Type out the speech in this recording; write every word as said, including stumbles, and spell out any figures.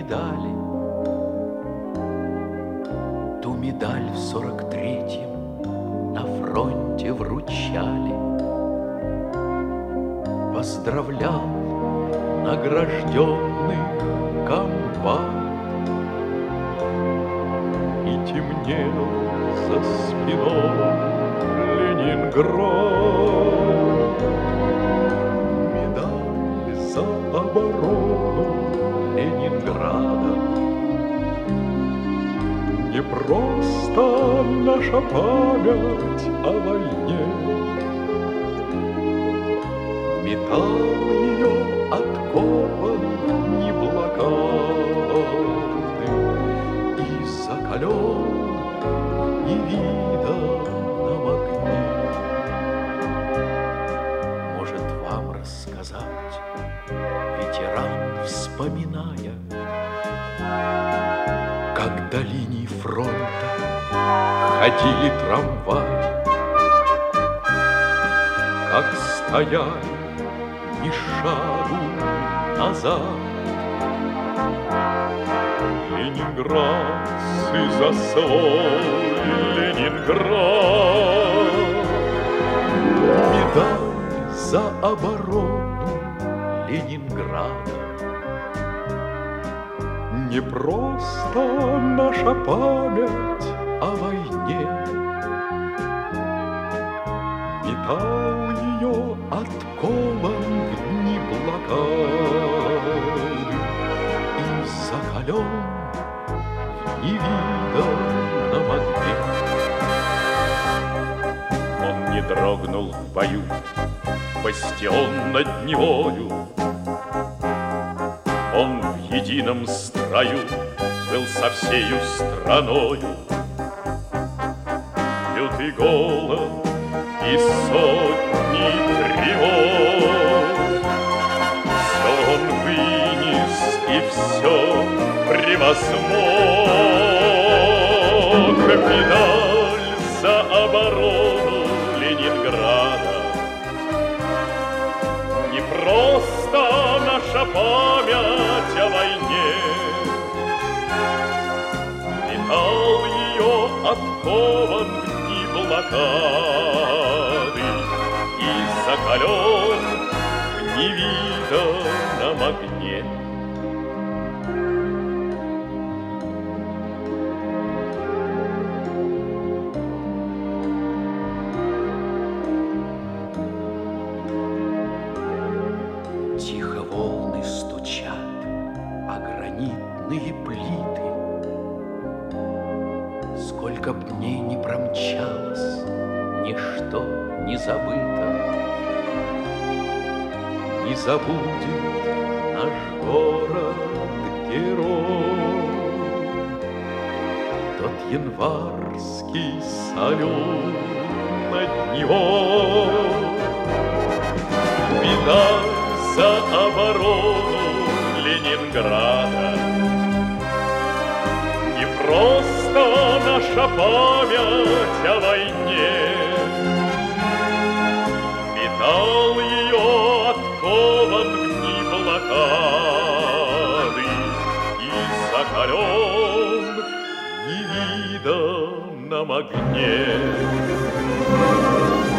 медали. Ту медаль в сорок третьем на фронте вручали. Поздравлял награжденных комбат, и темнел за спиной Ленинград. Медаль за оборону Ленинграда. Не просто наша память о войне, металл ее откован не блокады и закален в невиданном огне. Может вам рассказать, ветеран, вспоминая, как до линии фронта ходили трамваи, как стояли ни шагу назад ленинградцы за свой Ленинград. Медаль за оборону Ленинграда. Не просто наша память о войне, металл ее откован в дни блокады и закален в невиданном огне. Он не дрогнул в бою, бастион над Невою. Он в едином строю был со всею страною. Лютый голод и сотни тревог, все он вынес и все превозмог. Медаль за оборону Ленинграда. Не просто наша память о войне, металл ее откован в дни блокады и закален в невиданном огне. Тихо волны стучат о гранитные плиты. Сколько б дней не промчалось, ничто не забыто. Не забудет наш город-герой тот январский салют над Невой. Медаль за оборону Ленинграда. Не просто наша память о войне, металл ее откован в дни блокады и закален в невиданном огне.